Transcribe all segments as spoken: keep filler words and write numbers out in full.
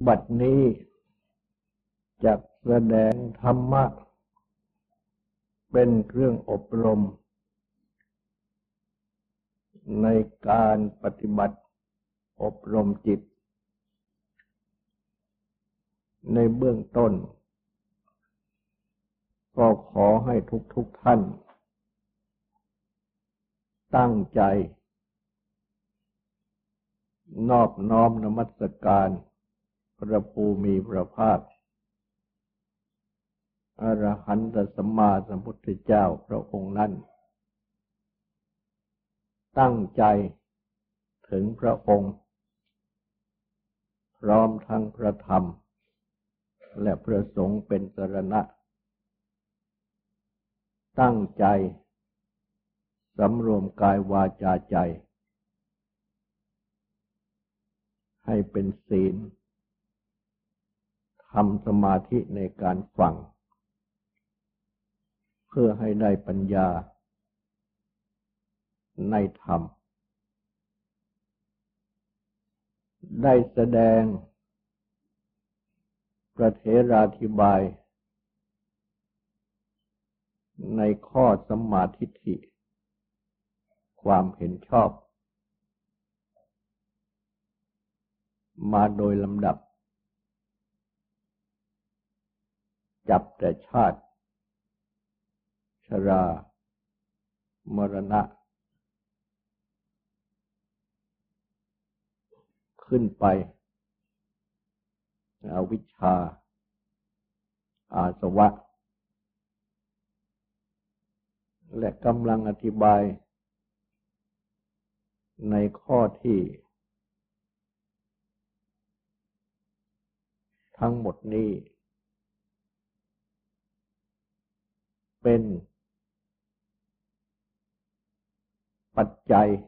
บัดนี้จักแสดงธรรมะเป็นเครื่องอบรมในการปฏิบัติอบรมจิตในเบื้องต้นก็ขอให้ทุกๆท่านตั้งใจนอบน้อมนมัสการพระภูมิพระภาคอรหันตสัมมาสัมพุทธเจ้าพระองค์นั้นตั้งใจถึงพระองค์พร้อมทั้งพระธรรมและพระสงฆ์เป็นสรณะตั้งใจสำรวมกายวาจาใจให้เป็นศีลทำสมาธิในการฟังเพื่อให้ได้ปัญญาในธรรมได้แสดงพระเถราธิบายในข้อสัมมาทิฏฐิความเห็นชอบมาโดยลำดับจับแต่ชาติชรามรณะขึ้นไปอวิชชาอาสวะและกำลังอธิบายในข้อที่ทั้งหมดนี้เป็นปัจจัย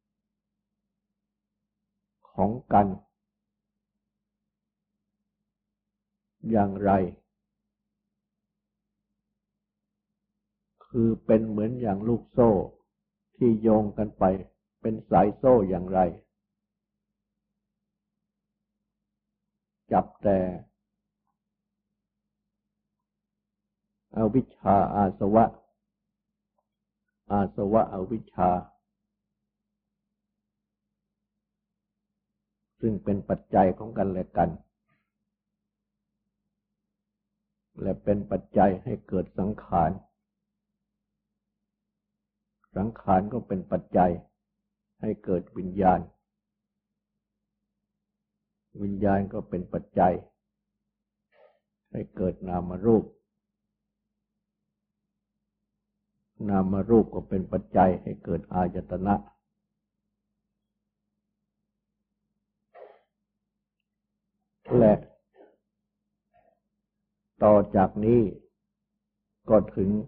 ของกันอย่างไรคือเป็นเหมือนอย่างลูกโซ่ที่โยงกันไปเป็นสายโซ่อย่างไรจับแต่อวิชชาอาสวะอาสวะอวิชชาซึ่งเป็นปัจจัยของกันและกันและเป็นปัจจัยให้เกิดสังขารสังขารก็เป็นปัจจัยให้เกิดวิญญาณวิญญาณก็เป็นปัจจัยให้เกิดนามรูปนามรูปก็เป็นปัจจัยให้เกิดอายตนะและต่อจากนี้ก็ถึง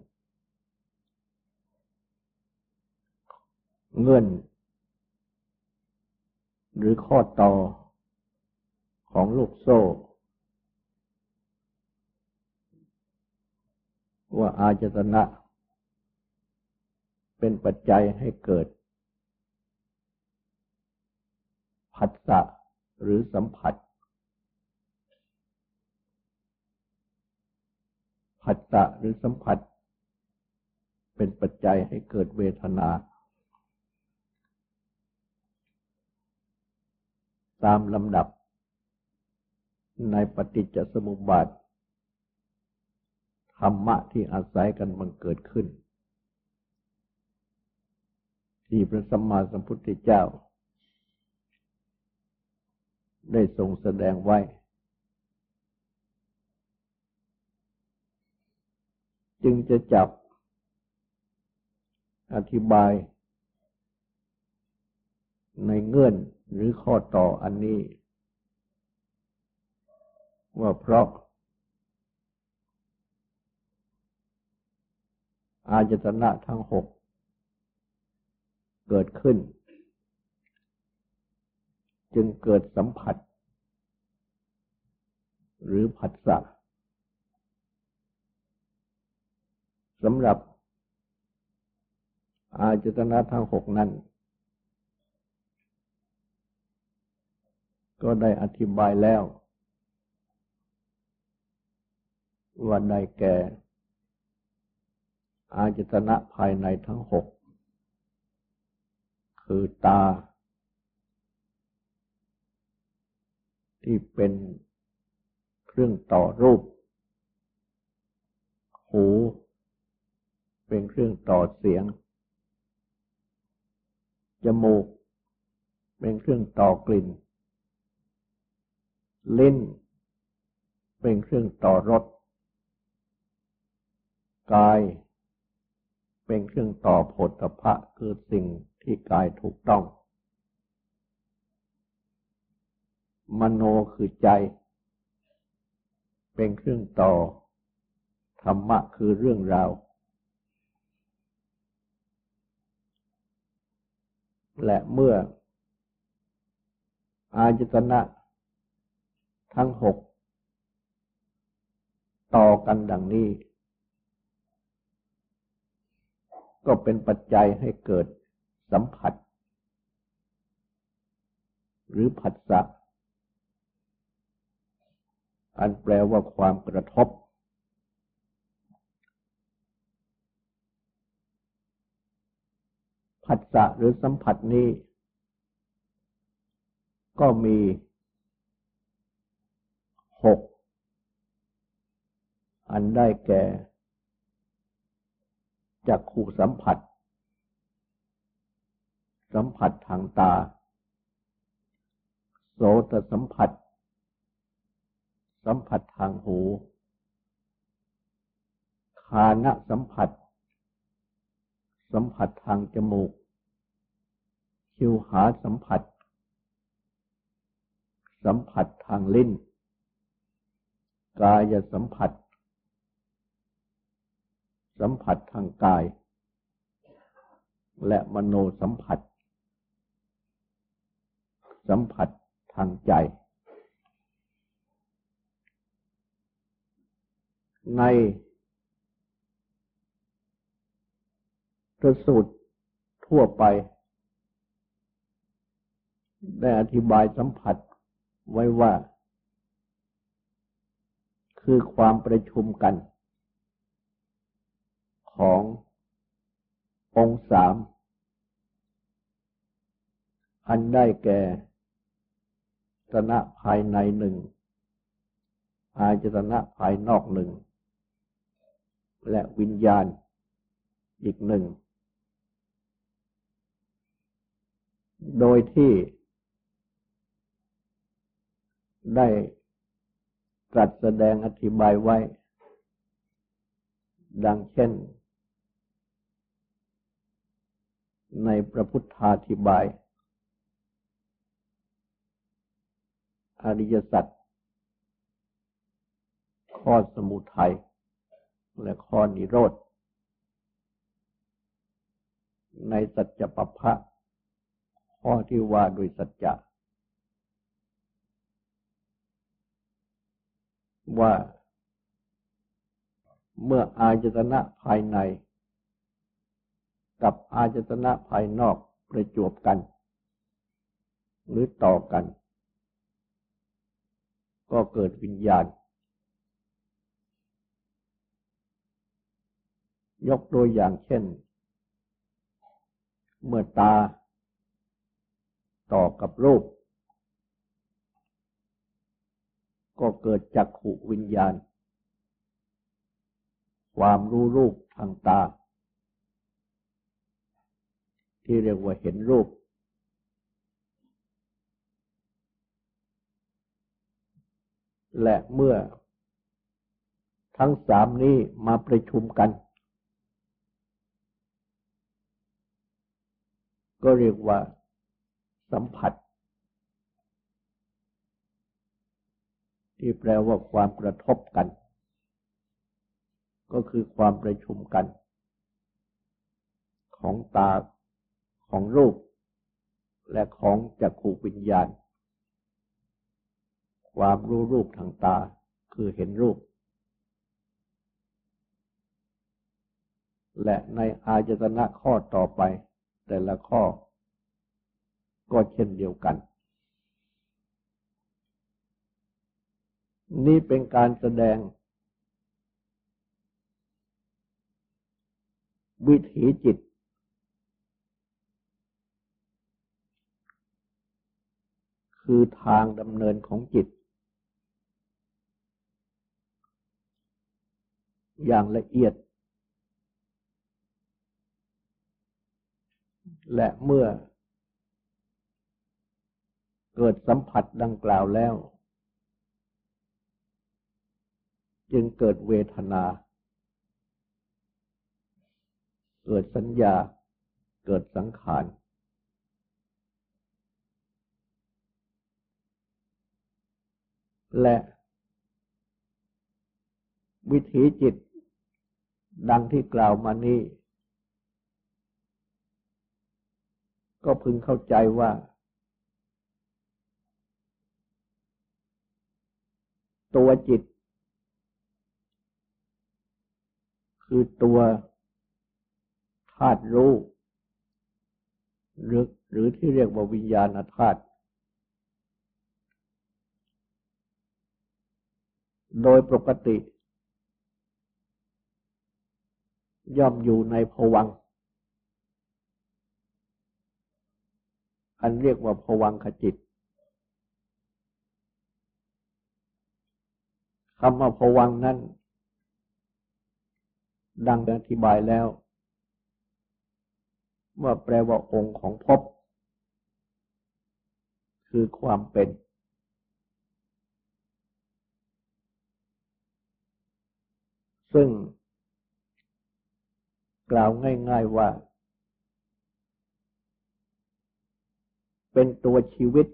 เงื่อนหรือข้อต่อของลูกโซ่ว่าอายตนะเป็นปัจจัยให้เกิดผัสสะหรือสัมผัสผัสสะหรือสัมผัสเป็นปัจจัยให้เกิดเวทนาตามลำดับในปฏิจจสมุปบาทธรรมะที่อาศัยกันบังเกิดขึ้นที่พระสัมมาสัมพุทธเจ้าได้ทรงแสดงไว้จึงจะจับอธิบายในเงื่อนหรือข้อต่ออันนี้ว่าเพราะอายตนะทั้งหกเกิดขึ้นจึงเกิดสัมผัสหรือผัสสะสำหรับอายตนะทั้งหกนั้นก็ได้อธิบายแล้วว่าได้แก่อายตนะภายในทั้งหกคือตาที่เป็นเครื่องต่อรูปหูเป็นเครื่องต่อเสียงจมูกเป็นเครื่องต่อกลิ่นลิ้นเป็นเครื่องต่อรสกายเป็นเครื่องต่อโผฏฐัพพะคือสิ่งที่กายถูกต้องมโนคือใจเป็นเครื่องต่อธรรมะคือเรื่องราวและเมื่ออายตนะทั้งหกต่อกันดังนี้ก็เป็นปัจจัยให้เกิดสัมผัสหรือผัสสะอันแปลว่าความกระทบผัสสะหรือสัมผัสนี้ก็มีหกอันได้แก่จักขุสัมผัสสัมผัสทางตาโสตสัมผัสสัมผัสทางหูฆานะสัมผัสสัมผัสทางจมูกชิวหาสัมผัสสัมผัสทางลิ้นกายสัมผัสสัมผัสทางกายและมโนสัมผัสสัมผัสทางใจในพระสูตรทั่วไปได้อธิบายสัมผัสไว้ว่าคือความประชุมกันขององค์สามอันได้แก่อายตนะภายในหนึ่งอายตนะภายนอกหนึ่งและวิญญาณอีกหนึ่งโดยที่ได้ตรัสแสดงอธิบายไว้ดังเช่นในพระพุทธาธิบายอริยสัจข้อสมุทัยและข้อนิโรธในสัจจปัปพะข้อที่ว่าโดยสัจจะว่าเมื่ออายตนะภายในกับอายตนะภายนอกประจวบกันหรือต่อกันก็เกิดวิญญาณยกตัวอย่างเช่นเมื่อตาต่อกับรูปก็เกิดจักขุวิญญาณความรู้รูปทางตาที่เรียกว่าเห็นรูปและเมื่อทั้งสามนี้มาประชุมกันก็เรียกว่าสัมผัสที่แปลว่าความกระทบกันก็คือความประชุมกันของตาของรูปและของจักขุวิญญาณความรู้รูปทางตาคือเห็นรูปและในอายตนะข้อต่อไปแต่ละข้อก็เช่นเดียวกันนี่เป็นการแสดงวิถีจิตคือทางดำเนินของจิตอย่างละเอียดและเมื่อเกิดสัมผัสดังกล่าวแล้วจึงเกิดเวทนาเกิดสัญญาเกิดสังขารและวิถีจิตดังที่กล่าวมานี้ก็พึงเข้าใจว่าตัวจิตคือตัวธาตุรู้หรือหรือที่เรียกว่าวิญญาณธาตุโดยปกติย่อมอยู่ในภวังค์อันเรียกว่าภวังคจิตคำว่าภวังค์นั้นดังอธิบายแล้วว่าแปลว่าองค์ของภพคือความเป็นซึ่งกล่าวง่ายๆว่าเป็นตัวชีวิต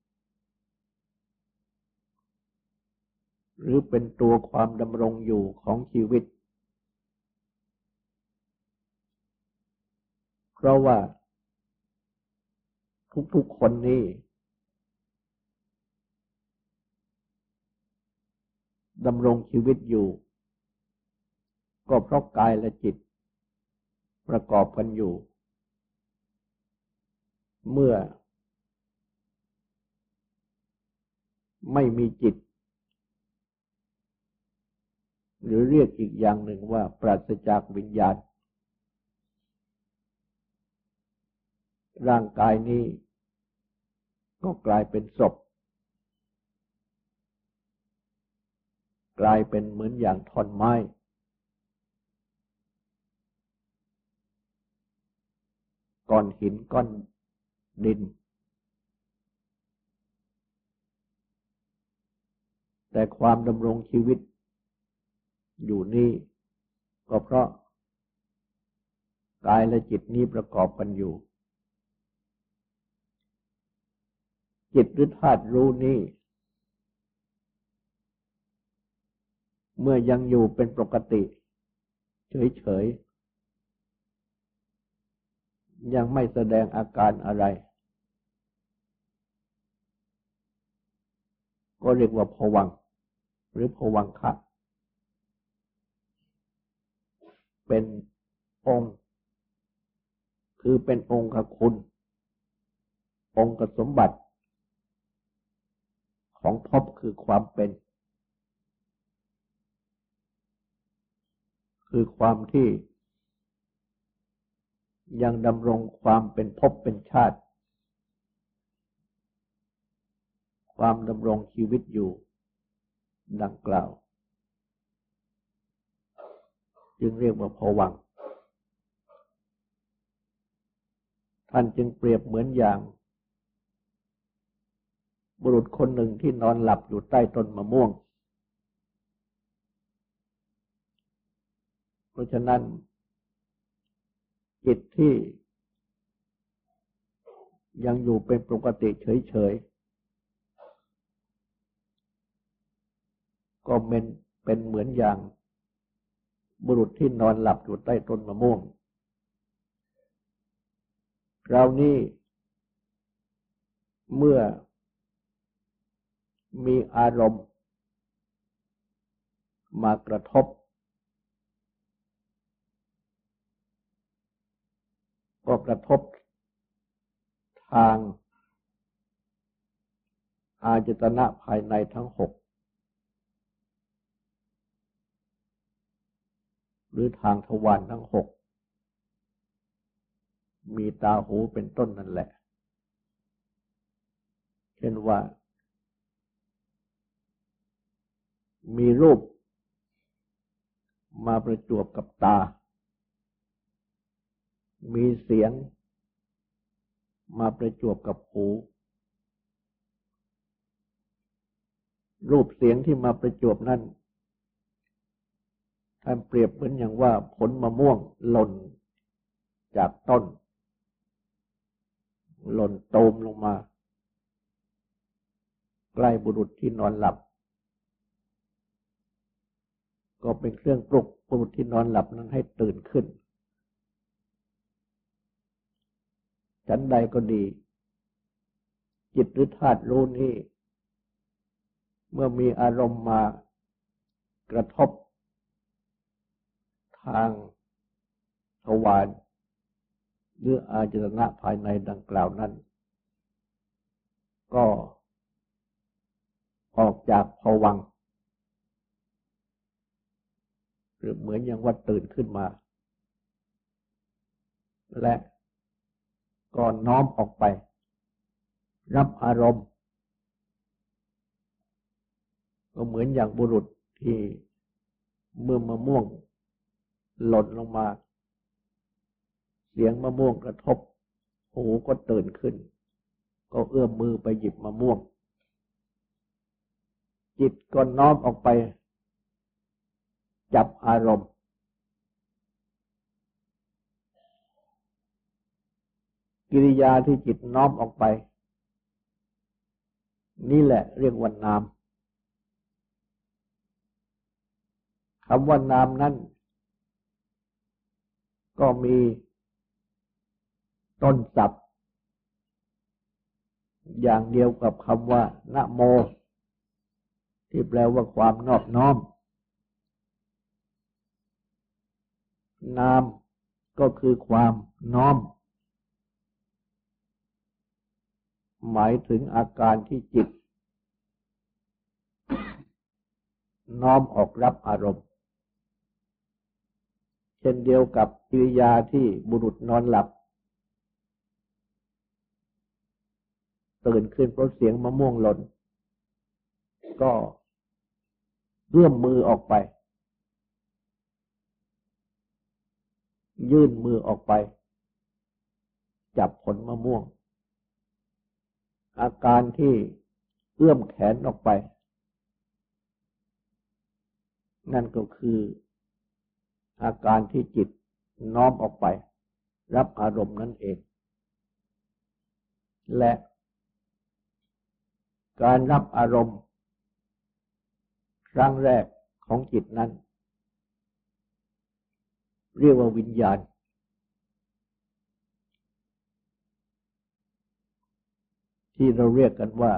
หรือเป็นตัวความดำรงอยู่ของชีวิตเพราะว่าทุกๆคนนี้ดำรงชีวิตอยู่ก็เพราะกายและจิตประกอบกันอยู่เมื่อไม่มีจิตหรือเรียกอีกอย่างหนึ่งว่าปราศจากวิญญาณร่างกายนี้ก็กลายเป็นศพกลายเป็นเหมือนอย่างท่อนไม้ก้อนหินก้อนดินแต่ความดำรงชีวิตอยู่นี่ก็เพราะกายและจิตนี้ประกอบกันอยู่จิตหรือธาตุรู้นี้เมื่อยังอยู่เป็นปกติเฉยๆยังไม่แสดงอาการอะไรก็เรียกว่าภวังค์หรือภวังคะเป็นองค์คือเป็นองค์คุณองค์สมบัติของภพคือความเป็นคือความที่ยังดำรงความเป็นภพเป็นชาติความดำรงชีวิตอยู่ดังกล่าวจึงเรียกว่าภวังค์ท่านจึงเปรียบเหมือนอย่างบุรุษคนหนึ่งที่นอนหลับอยู่ใต้ต้นมะม่วงเพราะฉะนั้นจิตที่ยังอยู่เป็นปกติเฉยๆก็เป็นเป็นเหมือนอย่างบุรุษที่นอนหลับอยู่ใต้ต้นมะม่วงคราวนี้เมื่อมีอารมณ์มากระทบก็กระทบทางอายตนะภายในทั้งหกหรือทางทวารทั้งหกมีตาหูเป็นต้นนั่นแหละเช่นว่ามีรูปมาประจวบกับตามีเสียงมาประจวบกับหูรูปเสียงที่มาประจวบนั้นท่านเปรียบเหมือนอย่างว่าผลมะม่วงหล่นจากต้นหล่นโตมลงมาใกล้บุรุษที่นอนหลับก็เป็นเครื่องปลุกบุรุษที่นอนหลับนั้นให้ตื่นขึ้นฉันใดก็ดีจิตหรือธาตุรู้นี้เมื่อมีอารมณ์มากระทบทางทวารหรืออาจตนะภายในดังกล่าวนั้นก็ออกจากภวังค์หรือเหมือนอย่างว่าตื่นขึ้นมาและก็น้อมออกไปรับอารมณ์ก็เหมือนอย่างบุรุษที่เมื่อมะม่วงหล่นลงมาเสียงมะม่วงกระทบหูก็ตื่นขึ้นก็เอื้อมมือไปหยิบมะม่วงจิตก็น้อมออกไปจับอารมณ์กิริยาที่จิตน้อมออกไปนี่แหละเรียกว่านามคำว่านามนั้นก็มีต้นศัพท์อย่างเดียวกับคำว่านะโมที่แปลว่าความนอบน้อมนามก็คือความน้อมหมายถึงอาการที่จิตน้อมออกรับอารมณ์เช่นเดียวกับกิริยาที่บุรุษนอนหลับตื่นขึ้นเพราะเสียงมะม่วงหล่นก็เอื้อมมือออกไปยื่นมือออกไปจับผลมะม่วงอาการที่เอื้อมแขนออกไปนั่นก็คืออาการที่จิตน้อมออกไปรับอารมณ์นั่นเองและการรับอารมณ์ครั้งแรกของจิตนั้นเรียกว่าวิญญาณที่เราเรียกกันว่า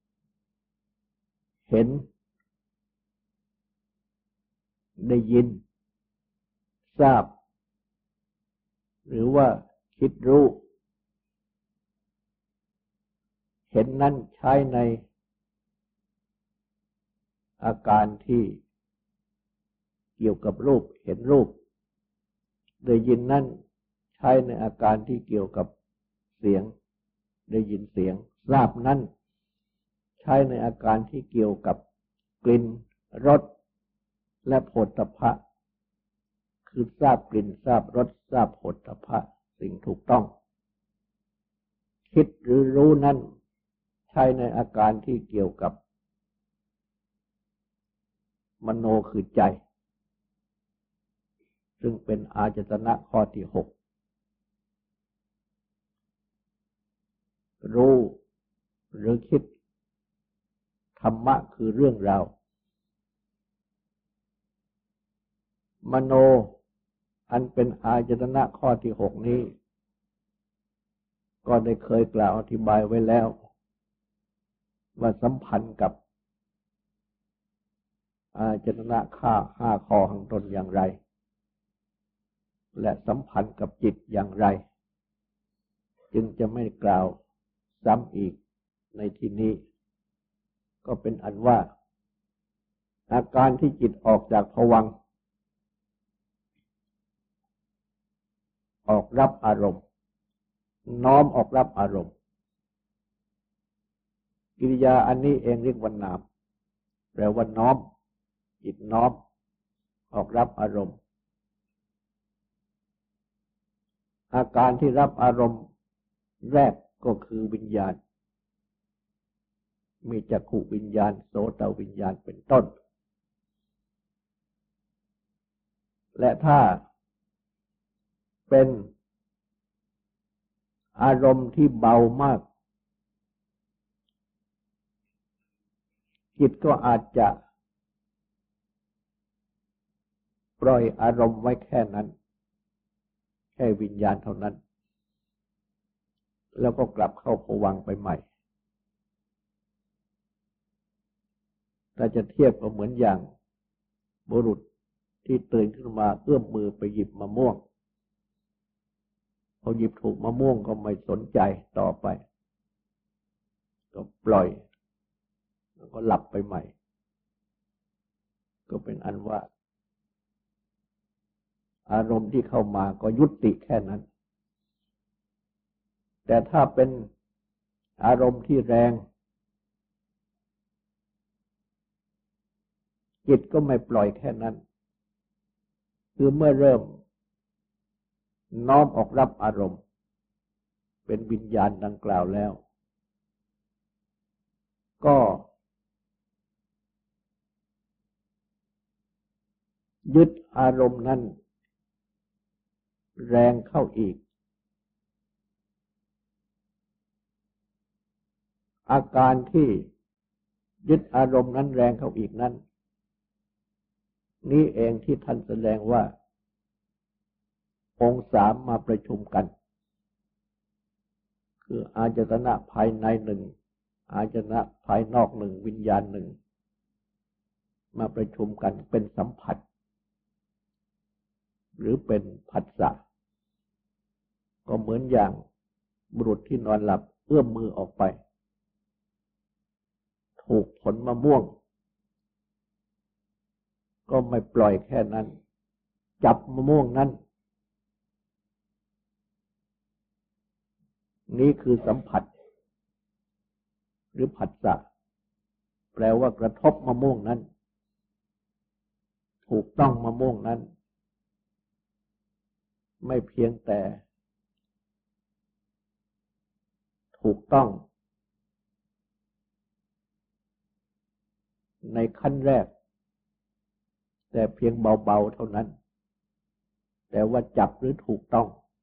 เห็นได้ยินทราบหรือว่าคิดรู้เห็นนั้นใช้ในอาการที่เกี่ยวกับรูปเห็นรูปได้ยินนั้นใช้ในอาการที่เกี่ยวกับเสียงได้ยินเสียงทราบนั้นใช้ในอาการที่เกี่ยวกับกลิ่นรสและโผฏฐัพพะคือทราบกลิ่นทราบรสทราบโผฏฐัพพะสิ่งถูกต้องคิดหรือรู้นั้นใช้ในอาการที่เกี่ยวกับมโนคือใจซึ่งเป็นอาจตนะข้อที่หกรู้หรือคิดธรรมะคือเรื่องราวมโนอันเป็นอาจตนะข้อที่หกนี้ก็ได้เคยกล่าวอธิบายไว้แล้วว่าสัมพันธ์กับอาจตนะข้าห้าข้อข้างต้นอย่างไรและสัมพันธ์กับจิตอย่างไรจึงจะไม่กล่าวซ้ำอีกในที่นี้ก็เป็นอันว่าอาการที่จิตออกจากภวังค์ออกรับอารมณ์น้อมออกรับอารมณ์กิริยาอันนี้เองเรียกว่านามแปลว่าน้อมจิตน้อมออกรับอารมณ์อาการที่รับอารมณ์แรกก็คือวิญญาณมีจักขุวิญญาณโสตวิญญาณเป็นต้นและถ้าเป็นอารมณ์ที่เบามากจิตก็อาจจะปล่อยอารมณ์ไว้แค่นั้นแค่วิญญาณเท่านั้นแล้วก็กลับเข้าภวังค์ไปใหม่ถ้าจะเทียบก็เหมือนอย่างบุรุษที่ตื่นขึ้นมาเอื้อมมือไปหยิบมะม่วงพอหยิบถูกมะม่วงก็ไม่สนใจต่อไปก็ปล่อยแล้วก็หลับไปใหม่ก็เป็นอันว่าอารมณ์ที่เข้ามาก็ยุติแค่นั้นแต่ถ้าเป็นอารมณ์ที่แรงจิตก็ไม่ปล่อยแค่นั้นคือเมื่อเริ่มน้อมออกรับอารมณ์เป็นวิญญาณดังกล่าวแล้วก็ยึดอารมณ์นั้นแรงเข้าอีกอาการที่ยึดอารมณ์นั้นแรงเข้าอีกนั้นนี้เองที่ท่านแสดงว่าองค์สามมาประชุมกันคืออาจตนะภายในหนึ่งอาจตนะภายนอกหนึ่งวิญญาณหนึ่งมาประชุมกันเป็นสัมผัสหรือเป็นผัสสะก็เหมือนอย่างบุรุษที่นอนหลับเอื้อมมือออกไปถูกผลมะม่วงก็ไม่ปล่อยแค่นั้นจับมะม่วงนั้นนี่คือสัมผัสหรือผัสสะแปลว่ากระทบมะม่วงนั้นถูกต้องมะม่วงนั้นไม่เพียงแต่ถูกต้องในขั้นแรกแต่เพียงเบาๆเท่านั้นแต่ว่าจับหรือถูกต้อง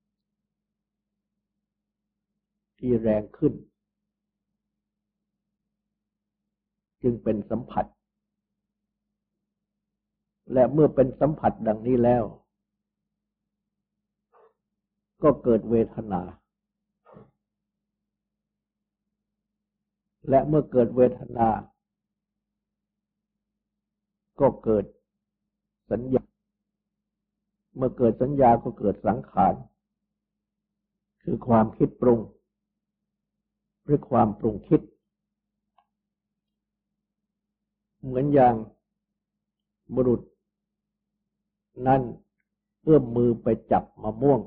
ที่แรงขึ้นจึงเป็นสัมผัสและเมื่อเป็นสัมผัสดังนี้แล้วก็เกิดเวทนาและเมื่อเกิดเวทนาก็เกิดสัญญาเมื่อเกิดสัญญาก็เกิดสังขารคือความคิดปรุงหรือความปรุงคิดเหมือนอย่างบุรุษนั้นเอื้อมมือไปจับมะม่วง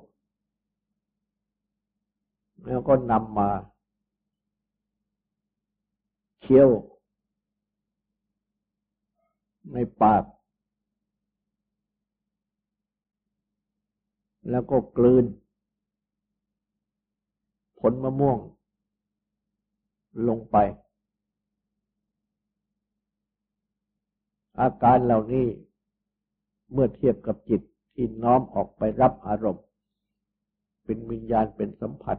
แล้วก็นำมาเคี้ยวในปากแล้วก็กลืนผลมะม่วงลงไปอาการเหล่านี้เมื่อเทียบกับจิตที่น้อมออกไปรับอารมณ์เป็นวิญญาณเป็นสัมผัส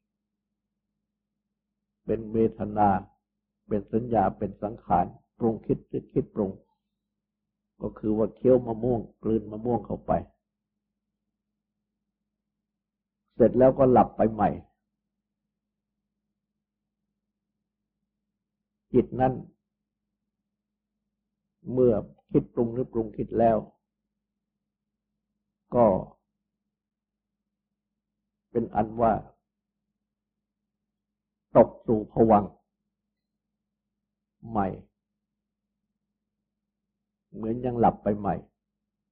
เป็นเวทนาเป็นสัญญาเป็นสังขารปรุงคิดคิดคิดปรุงก็คือว่าเคี้ยวมะม่วงกลืนมะม่วงเข้าไปเสร็จแล้วก็หลับไปใหม่จิตนั้นเมื่อคิดปรุงหรือปรุงคิดแล้วก็เป็นอันว่าตกสู่ภวังค์ใหม่เหมือนยังหลับไปใหม่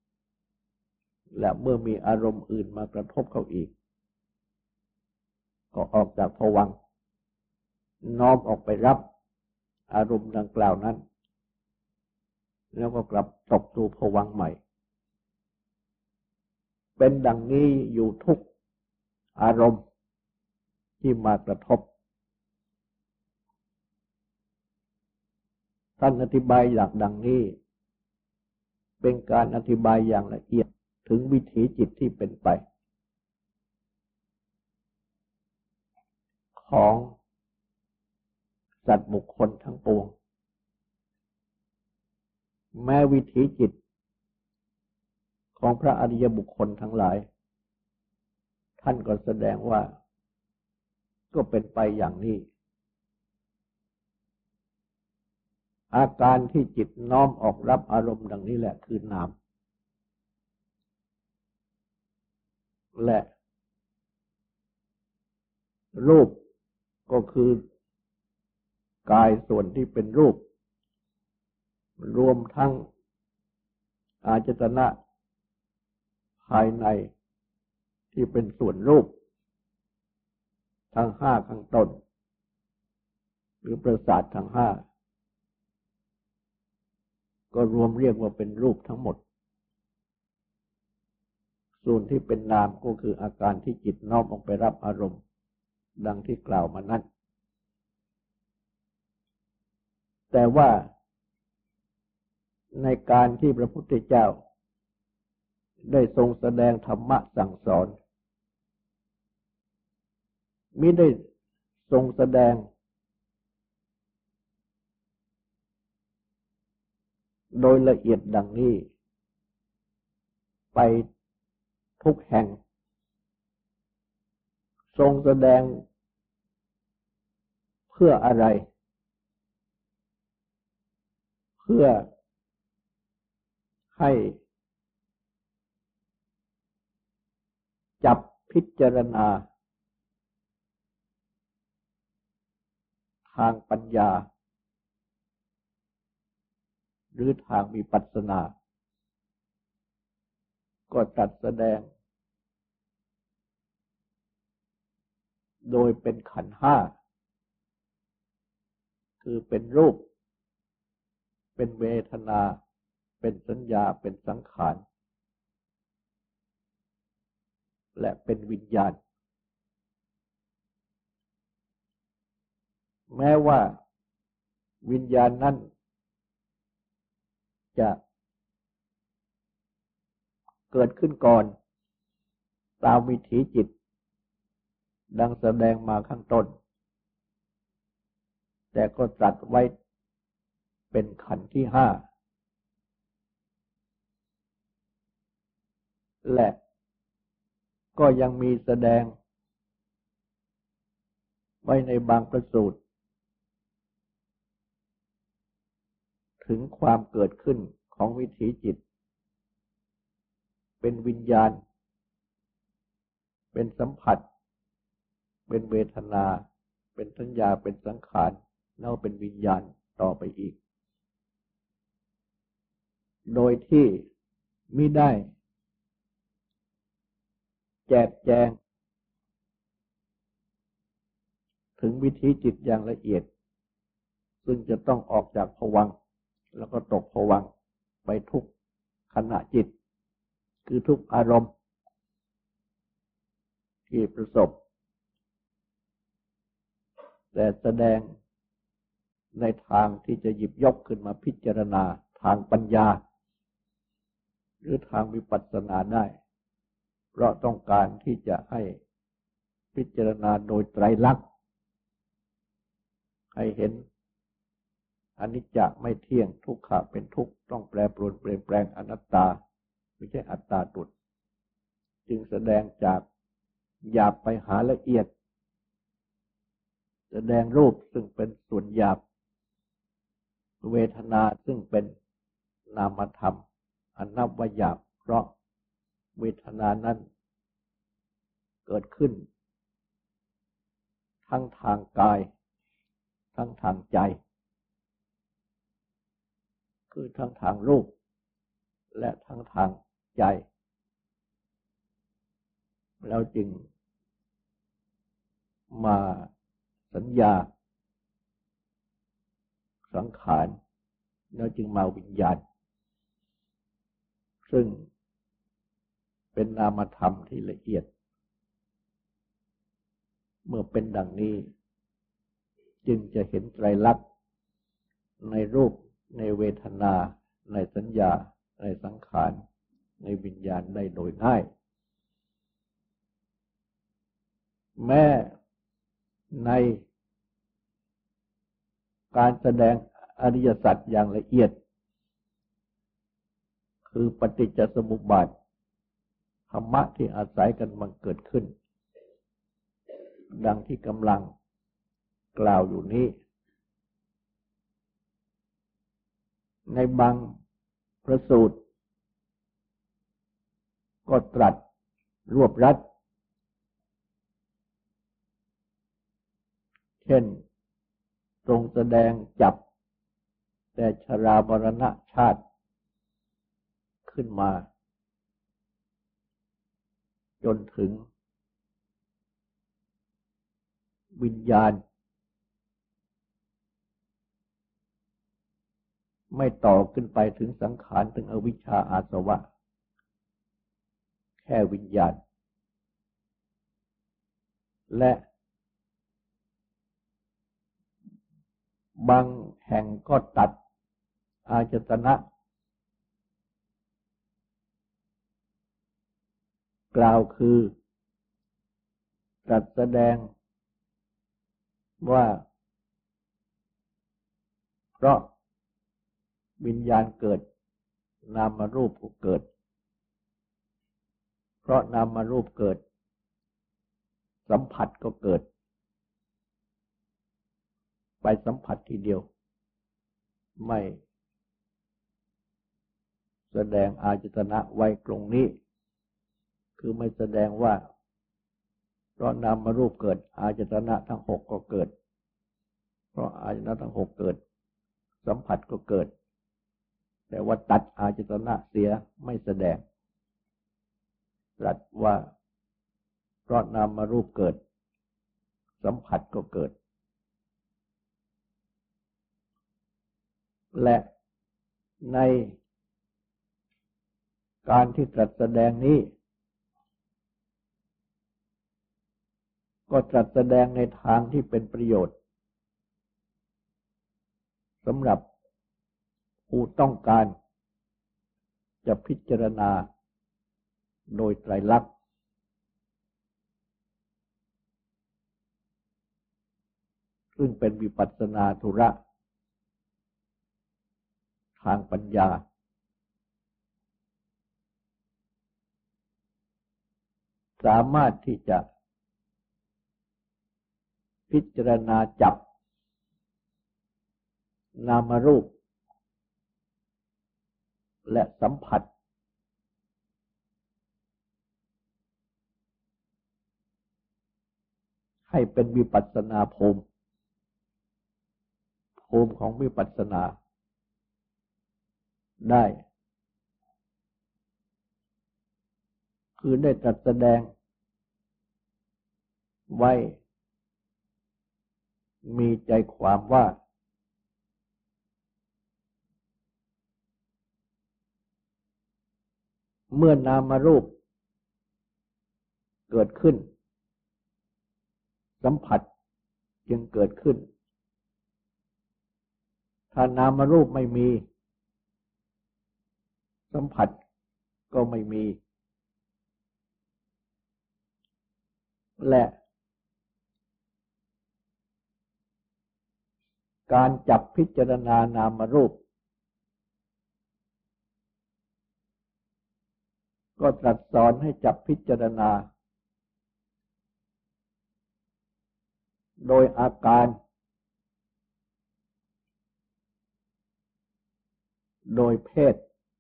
และเมื่อมีอารมณ์อื่นมากระทบเขาอีกก็ออกจากภวังค์น้อมออกไปรับอารมณ์ดังกล่าวนั้นแล้วก็กลับตกสู่ภวังค์ใหม่เป็นดังนี้อยู่ทุกอารมณ์ที่มากระทบท่านอธิบายหลักดังนี้เป็นการอธิบายอย่างละเอียดถึงวิถีจิตที่เป็นไปของสัตว์บุคคลทั้งปวงแม้วิถีจิตของพระอริยบุคคลทั้งหลายท่านก็แสดงว่าก็เป็นไปอย่างนี้อาการที่จิตน้อมออกรับอารมณ์ดังนี้แหละคือนามและรูปก็คือกายส่วนที่เป็นรูปรวมทั้งอาจตนะภายในที่เป็นส่วนรูปทั้งห้าข้างต้นหรือประสาททั้งห้าก็รวมเรียกว่าเป็นรูปทั้งหมดส่วนที่เป็นนามก็คืออาการที่จิตน้อมออกไปรับอารมณ์ดังที่กล่าวมานั้นแต่ว่าในการที่พระพุทธเจ้าได้ทรงแสดงธรรมะสั่งสอนมิได้ทรงแสดงโดยละเอียดดังนี้ไปทุกแห่งทรงแสดงเพื่ออะไรเพื่อให้จับพิจารณาทางปัญญาหรือทางวิปัสสนาก็ตรัสแสดงโดยเป็นขันธ์ห้าคือเป็นรูปเป็นเวทนาเป็นสัญญาเป็นสังขารและเป็นวิญญาณแม้ว่าวิญญาณนั้นจะเกิดขึ้นก่อนตามวิถีจิตดังแสดงมาข้างต้นแต่ก็ตรัสไว้เป็นขันธ์ที่ห้าและก็ยังมีแสดงไว้ในบางพระสูตรถึงความเกิดขึ้นของวิถีจิตเป็นวิญญาณเป็นสัมผัสเป็นเวทนาเป็นสัญญาเป็นสังขารแล้วเป็นวิญญาณต่อไปอีกโดยที่มิได้แจกแจงถึงวิถีจิตอย่างละเอียดซึ่งจะต้องออกจากภวังค์แล้วก็ตกภวังค์ไปทุกขณะจิตคือทุกอารมณ์ที่ประสบแต่แสดงในทางที่จะหยิบยกขึ้นมาพิจารณาทางปัญญาหรือทางวิปัสสนาได้เพราะต้องการที่จะให้พิจารณาโดยไตรลักษณ์ให้เห็นอนิจจไม่เที่ยงทุกขะเป็นทุกข์ต้องแปรปรวนเปลี่ยนแปลงอนัตตาไม่ใช่อัตตาตุดจึงแสดงจากหยาบไปหาละเอียดแสดงรูปซึ่งเป็นส่วนหยาบเวทนาซึ่งเป็นนามธรรมอันนับว่าหยาบเพราะเวทนานั้นเกิดขึ้นทั้งทางกายทั้งทางใจคือทั้งทางรูปและทั้งทางใจแล้วจึงมาสัญญาสังขารแล้วจึงมาวิญญาณซึ่งเป็นนามธรรมที่ละเอียดเมื่อเป็นดังนี้จึงจะเห็นไตรลักษณ์ในรูปในเวทนาในสัญญาในสังขารในวิญญาณได้โดยง่ายแม้ในการแสดงอริยสัจอย่างละเอียดคือปฏิจจสมุปบาทธรรมะที่อาศัยกันมันเกิดขึ้นดังที่กำลังกล่าวอยู่นี้ในบางพระสูตรก็ตรัสรวบรัดเช่นทรงแสดงจับแต่ชรามรณะชาติขึ้นมาจนถึงวิญญาณไม่ต่อขึ้นไปถึงสังขารถึงอวิชชาอาสวะแค่วิญญาณและบางแห่งก็ตัดอาจตนะกล่าวคือตรัสแสดงว่าเพราะวิญญาณเกิดนามรูปก็เกิดเพราะนามรูปเกิดสัมผัสก็เกิดไปสัมผัสทีเดียวไม่แสดงอาจตนะไว้ตรงนี้คือไม่แสดงว่าเพราะนามรูปเกิดอาจตนะทั้งหกก็เกิดเพราะอาจตนะทั้งหกเกิดสัมผัสก็เกิดแต่ว่าตัดอาจตนะเสียไม่แสดงตรัสว่าเพราะนามรูปเกิดสัมผัสก็เกิดและในการที่ตรัสแสดงนี้ก็ตรัสแสดงในทางที่เป็นประโยชน์สำหรับผู้ต้องการจะพิจารณาโดยไตรลักษณ์ซึ่งเป็นวิปัสสนาธุระทางปัญญาสามารถที่จะพิจารณาจับนามรูปและสัมผัสให้เป็นวิปัสสนาภูมิภูมิของวิปัสสนาได้คือได้ตรัสแสดงไว้มีใจความว่าเมื่อนามรูปเกิดขึ้นสัมผัสจึงเกิดขึ้นถ้านามรูปไม่มีสัมผัสก็ไม่มีและการจับพิจารณานามรูปก็ตรัสสอนให้จับพิจารณาโดยอาการโดยเพศ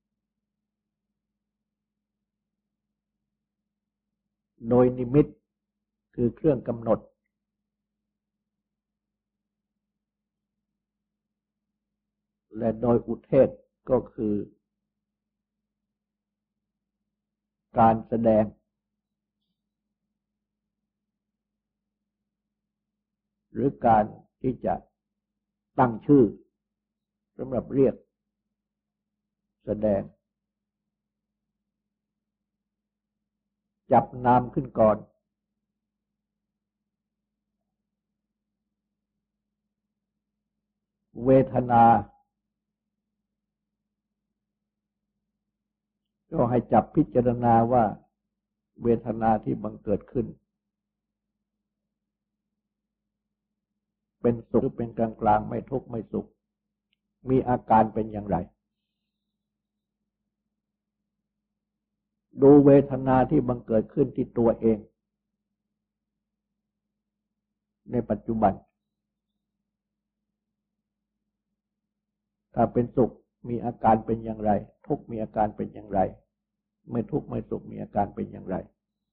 โดยนิมิตคือเครื่องกำหนดและโดยอุเทศก็คือการแสดงหรือการที่จะตั้งชื่อสำหรับเรียกแสดงจับนามขึ้นก่อนเวทนาก็ให้จับพิจารณาว่าเวทนาที่บังเกิดขึ้นเป็นสุขหรือเป็นกลางกลางไม่ทุกข์ไม่สุขมีอาการเป็นอย่างไรดูเวทนาที่บังเกิดขึ้นที่ตัวเองในปัจจุบันถ้าเป็นสุขมีอาการเป็นอย่างไรทุกข์มีอาการเป็นอย่างไรไม่ทุกข์ไม่สุขมีอาการเป็นอย่างไร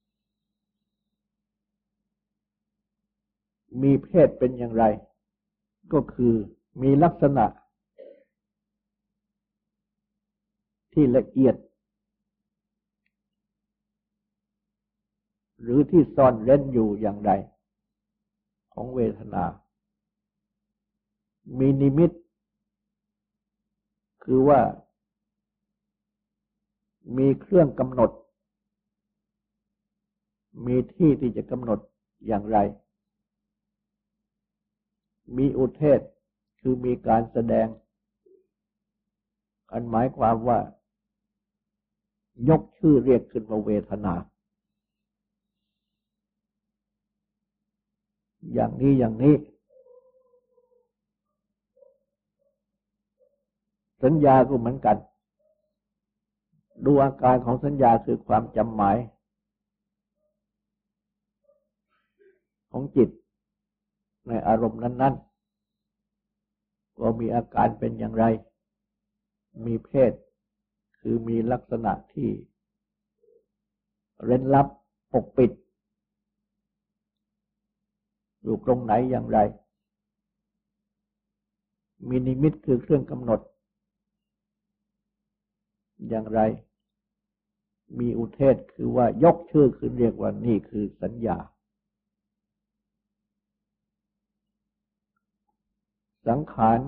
มีเพศเป็นอย่างไรก็คือมีลักษณะที่ละเอียดหรือที่ซ่อนเร้นอยู่อย่างไรของเวทนามีนิมิตคือว่ามีเครื่องกำหนดมีที่ที่จะกำหนดอย่างไรมีอุเทศคือมีการแสดงอันหมายความว่ายกชื่อเรียกขึ้นว่าเวทนาอย่างนี้อย่างนี้สัญญาก็เหมือนกันดูอาการของสัญญาคือความจำหมายของจิตในอารมณ์นั้นๆว่ามีอาการเป็นอย่างไรมีเพศคือมีลักษณะที่เร้นลับปกปิดอยู่ตรงไหนอย่างไรมีนิมิตคือเครื่องกำหนดอย่างไรมีอุเทศคือว่ายกชื่อขึ้นเรียกว่านี่คือสัญญาสังขาร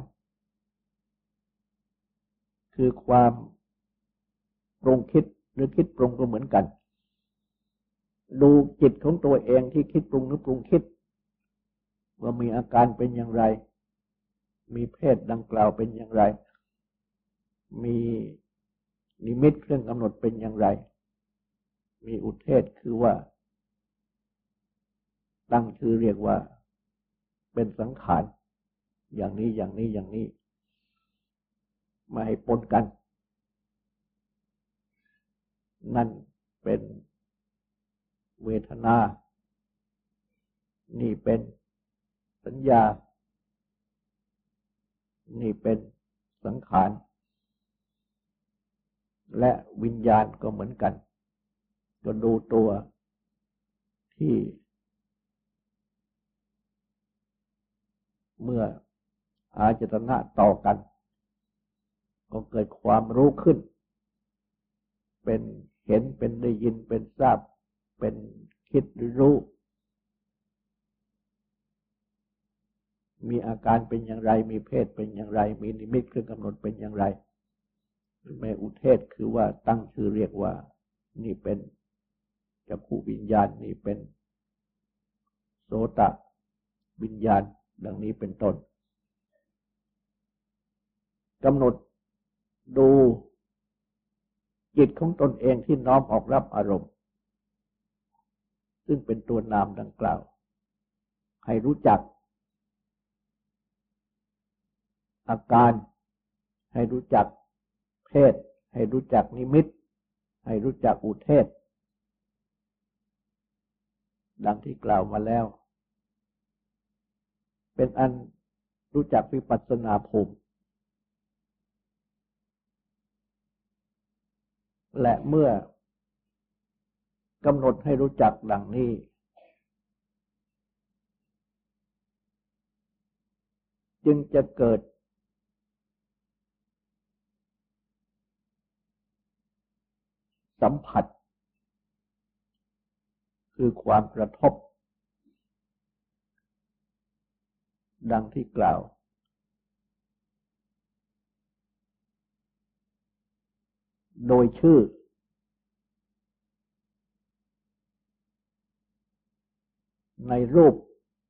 คือความปรุงคิดหรือคิดปรุงก็เหมือนกันดูจิตของตัวเองที่คิดปรุงหรือปรุงคิดว่ามีอาการเป็นอย่างไรมีเพศดังกล่าวเป็นอย่างไรมีนิมิตเครื่องกำหนดเป็นอย่างไรมีอุเทศคือว่าตั้งชื่อเรียกว่าเป็นสังขารอย่างนี้อย่างนี้อย่างนี้ไม่ให้ปนกันนั่นเป็นเวทนานี่เป็นสัญญานี่เป็นสังขารและวิญญาณก็เหมือนกันก็ดูตัวที่เมื่ออาจตนะต่อกันก็เกิดความรู้ขึ้นเป็นเห็นเป็นได้ยินเป็นทราบเป็นคิดหรือรู้มีอาการเป็นอย่างไรมีเพศเป็นอย่างไรมีนิมิตเครื่องกำหนดเป็นอย่างไรแม่อุเทศคือว่าตั้งชื่อเรียกว่านี่เป็นจักขุวิญญาณนี่เป็นโสตวิญญาณดังนี้เป็นต้นกำหนดดูจิตของตนเองที่น้อมออกรับอารมณ์ซึ่งเป็นตัวนามดังกล่าวให้รู้จักอาการให้รู้จักเพศให้รู้จักนิมิตให้รู้จักอุเทศดังที่กล่าวมาแล้วเป็นอันรู้จักวิปัสสนาภูมิและเมื่อกำหนดให้รู้จักดังนี้จึงจะเกิดสัมผัสคือความกระทบดังที่กล่าวโดยชื่อในรูป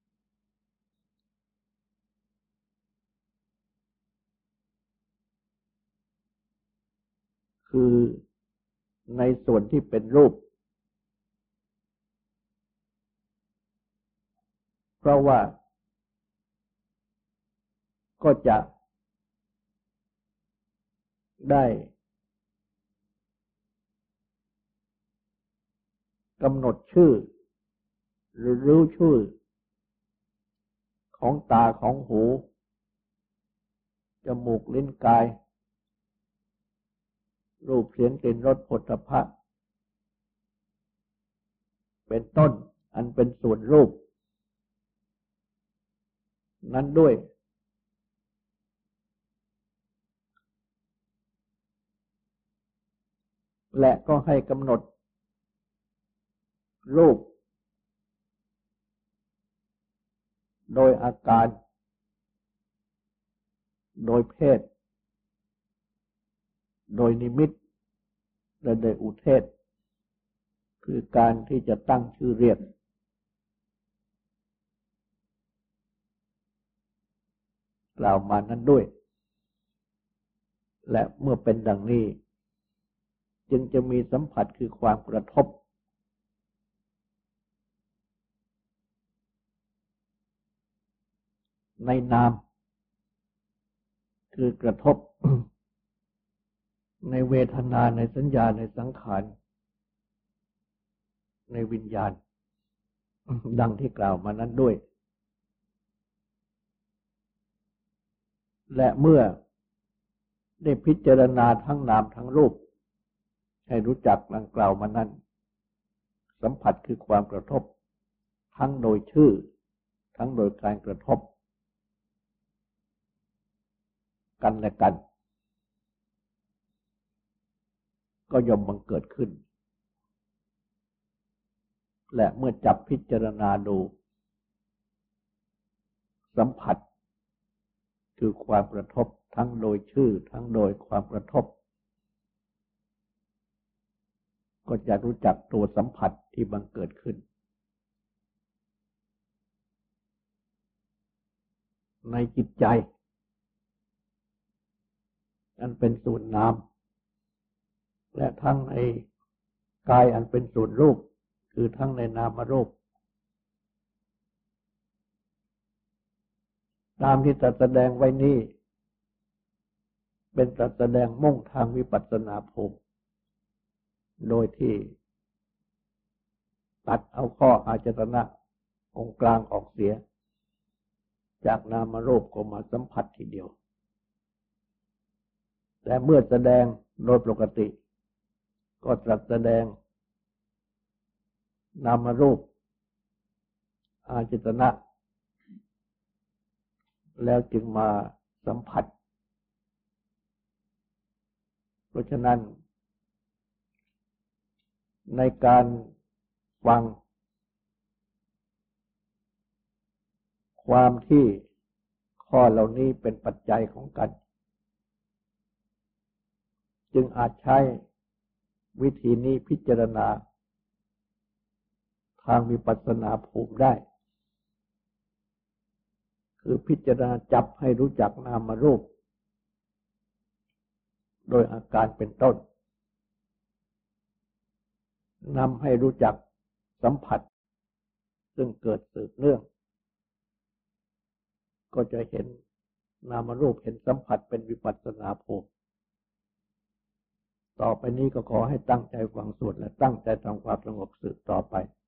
คือในส่วนที่เป็นรูปเพราะว่าก็จะได้กำหนดชื่อหรือรู้ชื่อของตาของหูจมูกลิ้นกายรูปเสียงกลิ่นรสโผฏฐัพพะเป็นต้นอันเป็นส่วนรูปนั้นด้วยและก็ให้กำหนดรูปโดยอาการโดยเพศโดยนิมิตและโดยอุเทศคือการที่จะตั้งชื่อเรียกกล่าวมานั้นด้วยและเมื่อเป็นดังนี้จึงจะมีสัมผัสคือความกระทบในนามคือกระทบในเวทนาในสัญญาในสังขารในวิญญาณดังที่กล่าวมานั้นด้วยและเมื่อได้พิจารณาทั้งนามทั้งรูปให้รู้จักดังกล่าวมานั้นสัมผัสคือความกระทบทั้งโดยชื่อทั้งโดยการกระทบกันและกันก็ย่อมบังเกิดขึ้นและเมื่อจับพิจารณาดูสัมผัสคือความกระทบทั้งโดยชื่อทั้งโดยความกระทบก็จะรู้จักตัวสัมผัสที่บังเกิดขึ้นในจิตใจอันเป็นส่วนนามและทั้งในกายอันเป็นส่วนรูปคือทั้งในนามรูปตามที่ตรัสแสดงไว้นี้เป็นตรัสแสดงมุ่งทางวิปัสสนาภูมิโดยที่ตัดเอาข้ออาจตนะองค์กลางออกเสียจากนามรูปก็มาสัมผัสทีเดียวแต่เมื่อแสดงโดยปกติก็ตรัสแสดงนามรูปอาจตนะแล้วจึงมาสัมผัสเพราะฉะนั้นในการฟังความที่ข้อเหล่านี้เป็นปัจจัยของกันจึงอาจใช้วิธีนี้พิจารณาทางวิปัสสนาภูมิได้คือพิจารณาจับให้รู้จักนามรูปโดยอาการเป็นต้นนำให้รู้จักสัมผัสซึ่งเกิดสืบเนื่องก็จะเห็นนามรูปเห็นสัมผัสเป็นวิปัสสนาภูมิต่อไปนี้ก็ขอให้ตั้งใจฟังสวดและตั้งใจทำความสงบสืบต่อไป